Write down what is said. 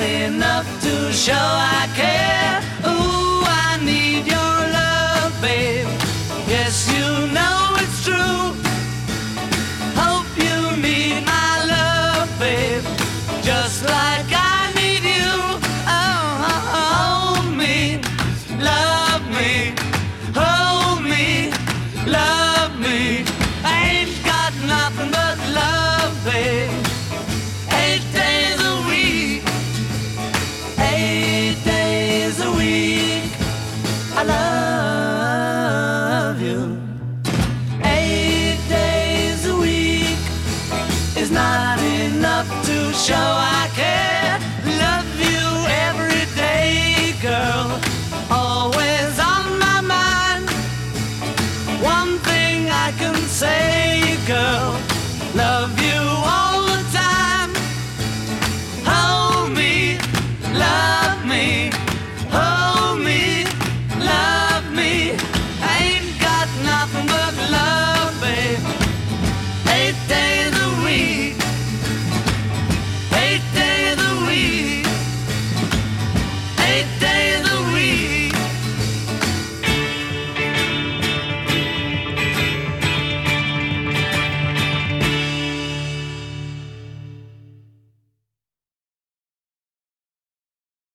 enough to show I care. Ooh, I need your love, babe. Yes, you know it's true. Hope you need my love, babe, just like I need you. Oh, hold me, love me, hold me, love me. I ain't got nothing but love, babe. 8 days a week, 8 days a week.